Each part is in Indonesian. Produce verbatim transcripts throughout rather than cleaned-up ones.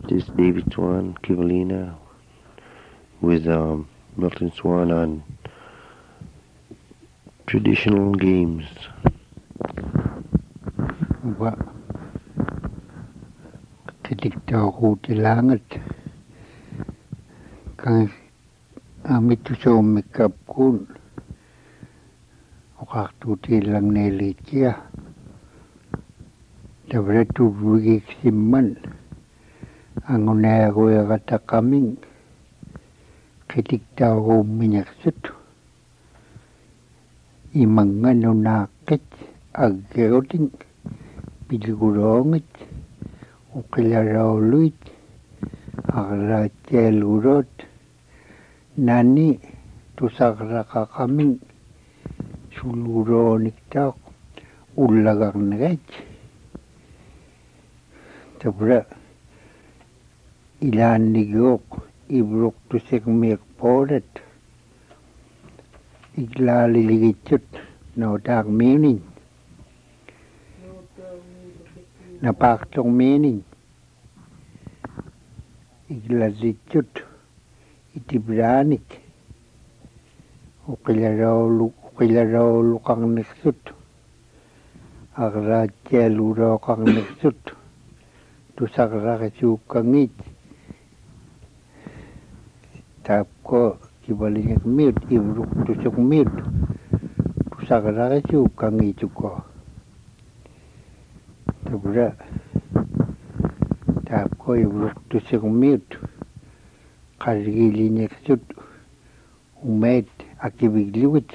This is David Swan, Kivalina, with um, Milton Swan on traditional games. Wa ketiktaku di langit kang amit so mikap kun waktu di lang nelitia dapat tu bagi siman angunnya aku yang kata kami ketiktaku minyak set imangan nakit ageroting pilgurongit ukilaraulit agracelurot nani tusakraka kaming suluronik tak ulagang nagaj tabra ilan nigok ibruk tusik mir poret iglaliligitut no tak meaning napaktong meaning iglalicut itibranik ukilarau ukilarau lukang neksut agracia luro kang neksut tusakra kesukangit tapko kibalinya kemit ibruk tusuk mit tusakra kesukangit ko tabra tapko ibruk tusuk mit kargilinya kesut umet akibigliwit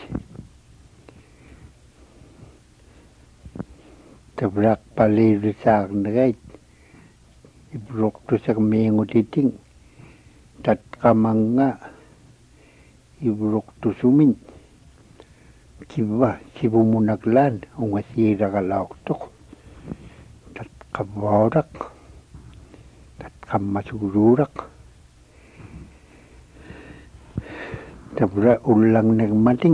tabrak palirisak nagait ibruk tusuk mengutiting tat kamanga ibruk tusumin kiba kibumunaglan ungasira kalautok tat kaborak tat kamasururak tabra ulang nagmating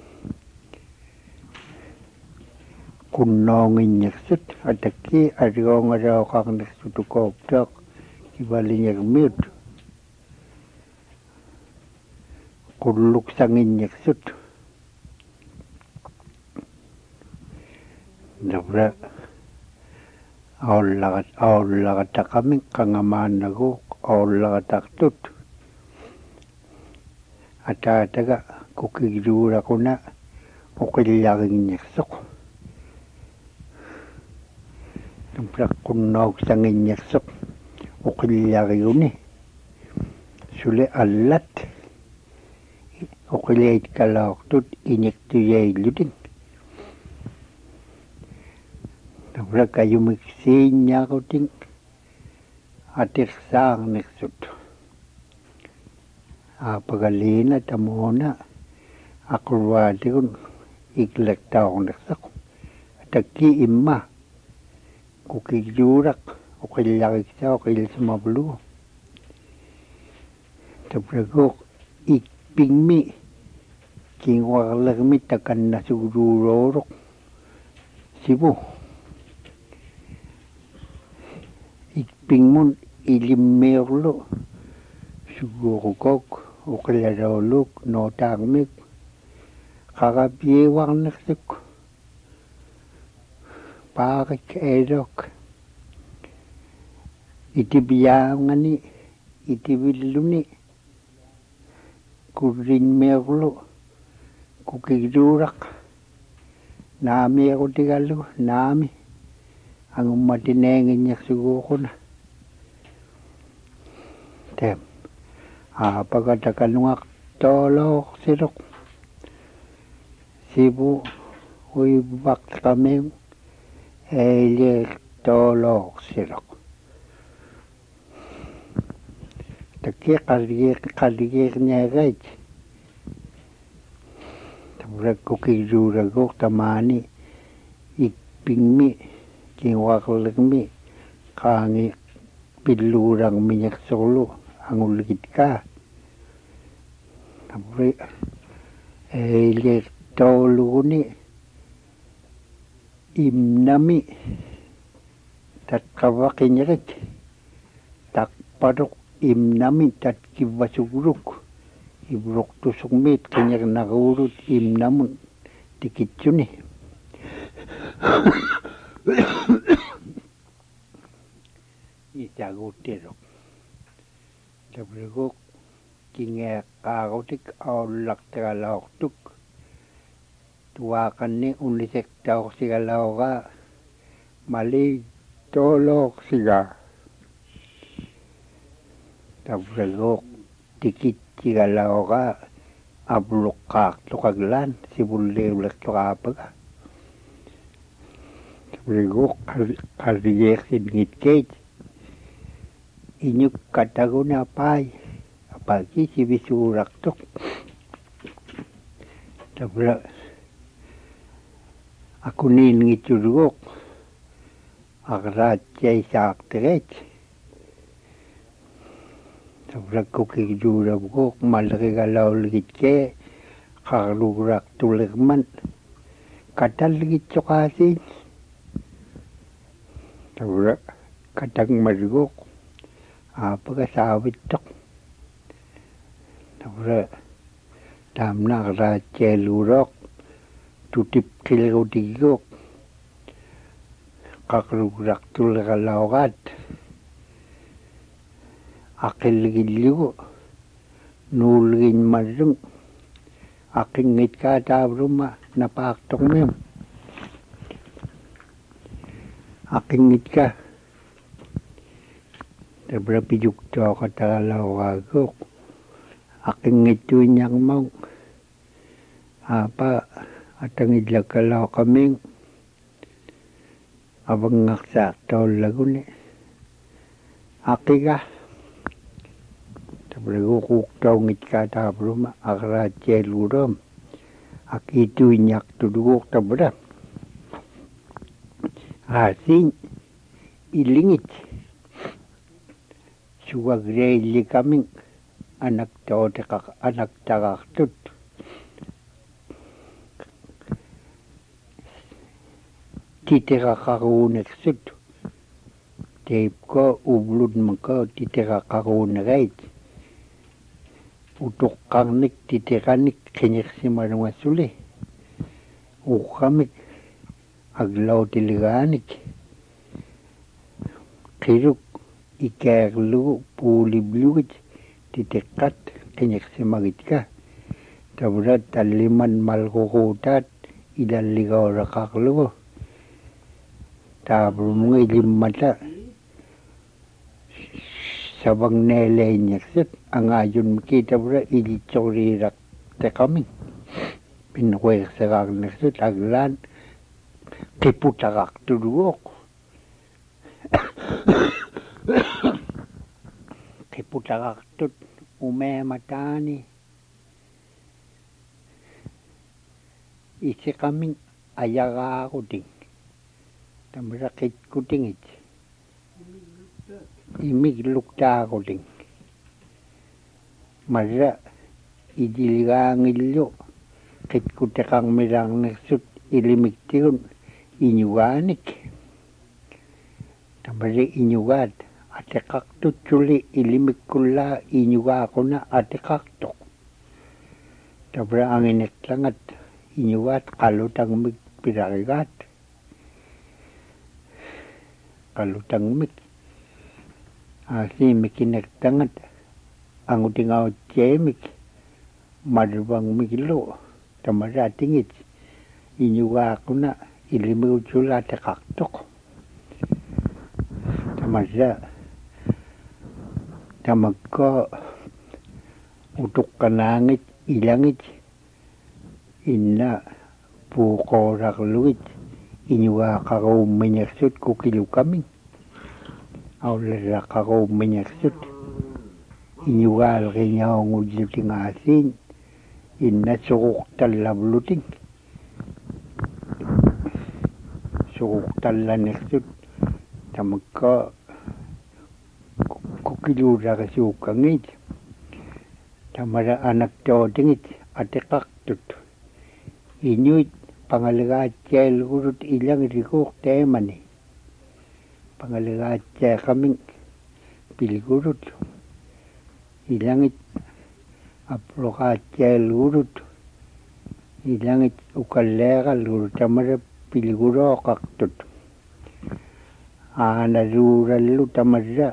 kunongin nyaksut ataki ariong araw kang naksutukop tak kibalinya kemit kuluk sangin nyaksut tabra aulakat aulakat takaming kangaman nagok aulakat taktut ata-ataga kukigidura ko na ukilaging nyaksok tabra kunog sangin nyaksok ukilaging uni suli alat ukilayit kalaktut inyek tuyay lutin tabra kayo miksin niya ko ting atik sang nyaksot apagalina tamona akurwadi kun iklek taong naksak ataki imma kukigjurak ukilakik sa ukil sumablu tabragok ikpingmi kingwakalagmi takan na sugururorok sibu ikpingmun ilimmerlo sugurukok ukilaroluk no tagmik kakapiewang naksik pakik edok itibiyangani itibiluni kurinmerlo kukigdurak nami ako tigalu nami ang umatinengin niya siguro na tem ah pagkatakanungak tolok sirok sibu uy bak kami elek tolok sirok taki kaligik kaligik niya guys tabrak kukiduragok tamani ikpingmi kingwakalagmi kangi pilurang minyak solo ang uligit ka tabri elek toluni imnami tat kawakinyarit tak padok imnamin tat kivasugruk ibrok tusukmit kanya nakaurut imnamun tikitsuni itagutirok tabrigok kinge kagotik aulak tagalautuk tuwakan ni unisek tau sigalau ka mali tolok siga tabrigok tikit sigalau ka ablok kak tukaglan sibulle ulek tukapaga tabrigok kariyek siningit kate inyuk kataguna pay apagi si bisurak tok tabra aku nin ngitsurgok akrat jay sak teret tabra kukikjura bukok malaki galaw ligit ke kalurak tulikman katal ligit sokasin tabra katang margok apa kasawit tok tabra damna akrat jay lurok tutip kilaudigok kaklurak tulikalawat akilgilyo nulgin marung akingit ka tabruma napaktok mem akingit ka tabra pijuk to katagalawagok akingit tuin yang mau apa atang idlakalaw kaming abang ngaksa tol laguni akika tabrego kuktaw ngit ka tabruma akra jeluram akitu nyak tudugok tabra asin ilingit suwagreli kaming anak tao tekak anak tagaktut titira karunek sut tape ko ublud maka titira karunek utok karnik titiranik kenyek si marunga suli ukamik aglaw tiliganik kiruk ikerlu pulibluit titikat kenyek si magitka tabrat taliman malkukutat idaligaw rakaklu tabrumngi limata sabang nelenya set angayun kita bra ili chorirak te kaming pinwe segak neksut aglan kiputagak tuduok kiputagak tut ume matani isi kaming ayaga kuting tamrakit kutingit imig lukta kuting mara idilgangilyo kit kutekang mirang neksut ilimiktigun inyuganik tamari inyugat atekak tutsuli ilimikula inyuga kuna atekak tok tabra anginek langat inyugat kalutang mig piragigat kalutang mik asi mikinek tangat ang utingaw cemik madrbang mikilo tamara tingit inyuga kuna ilimi utsula tekaktok tamara tamagko utuk kanangit ilangit inna pukorak luit inyuga kakao menyaksut kukilu kaming awalera kakao menyaksut inyugal kenyaw ngudluting asin inna sukuk talabluting sukuk talaneksut tamagka kukilu rakasukangit tamara anak todingit atekaktut inyuit pangalaga cel urut ilang rikok temani pangalaga cel kaming pilgurut ilangit aploqaattialugurut ilangit ukalleeqallugurut tamara pilguroqartut aanaluurallu tamarra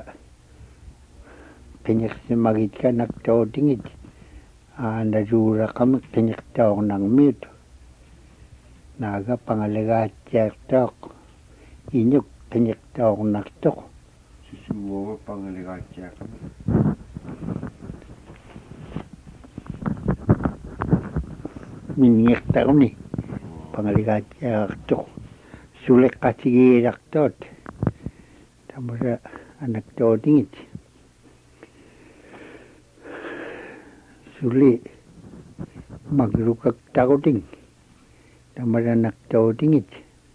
qiniqsimagitkanaqtootingit aanaluuraqamik qiniqtaornarmiut naaga pangalegaattiartoq inuk qiniqtaornartoq Susuwa pangalegaattiaqami minngirtaruni pangalegaattiartoq suleqqasigiilartoot tamara anaqtootingit suli magrukaktaruting tamara anaqtootingit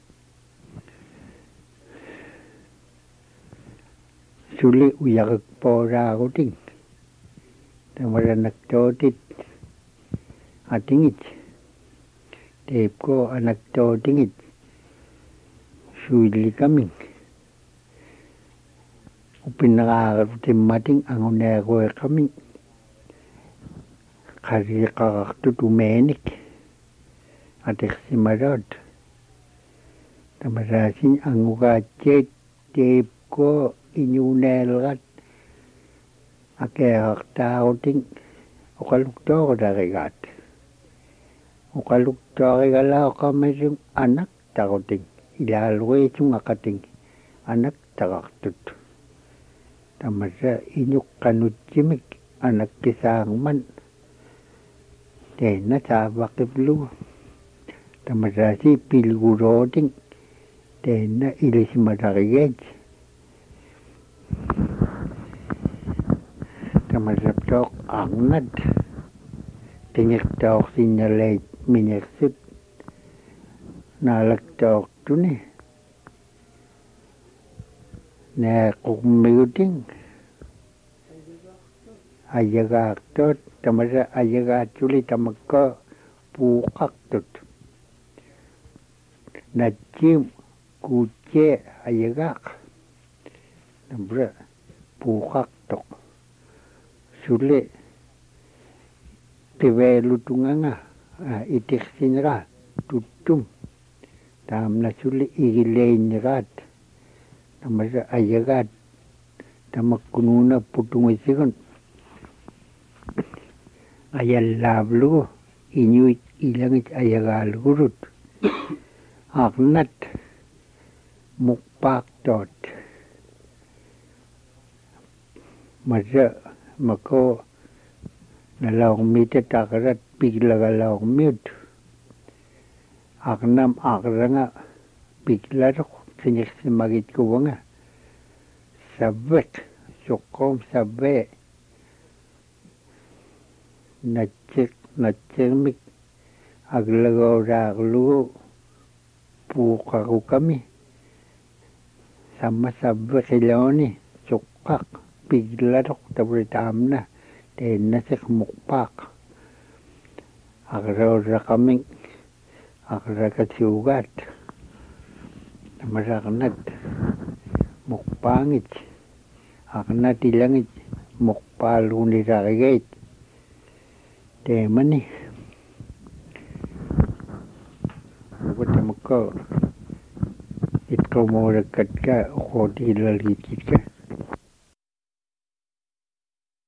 suli uyarukpooraaruting tamara anaqtootit atingit teepko anaqtootingit suillikaming upinneraarutimmating anguneerueqaming qariiqarartut umeenik atersimaloot tamaraasin angugaattiit teepko iñuuneelrat akeerartaaruting uqaluktoorularigaat uqaluktoorigalaoqammasum anaqtaruting ilaaluiisungaqating anaqtarartut tamarra iñuqqanutsimik anakkisaarman teenna saavaqiplugu tamarraasi pilgurooting teenna ilisimalarigeet tamarraptooq arnat qiniqtaorsinnalait minersut naalaktaortuni naaqurmiguting ayagaartoot tamarra ayagaatsuli tamakko puuqartut natsim kuutsie ayagaaq tamarra puuqartoq suli qiveelutunganga itirsinera tuttum taamna suli igileinneraat tamarra ayagaat tamakkunuuna putungisigun ayallaavlugu iñuit ilangit ayagaalugurut arnat muqpaaqtoot marra mako nalaormitataaqarat piglagalaormiut arnam aqranga piglaroq qiniqsimagitkuanga savveq suqqoom savvee natсик natсермик аглагоораарлугу пууқаруками самма саввеқилоони суққақ пиглалоқ тавритаамна тeenнасеқ муқпаақ аграоррақамик агракатиугаат тамараарнат муқпаангит арнатилангит муқпаалууниларигait teemani uqutamakko itqumuulakkatka uqutiilaliikitka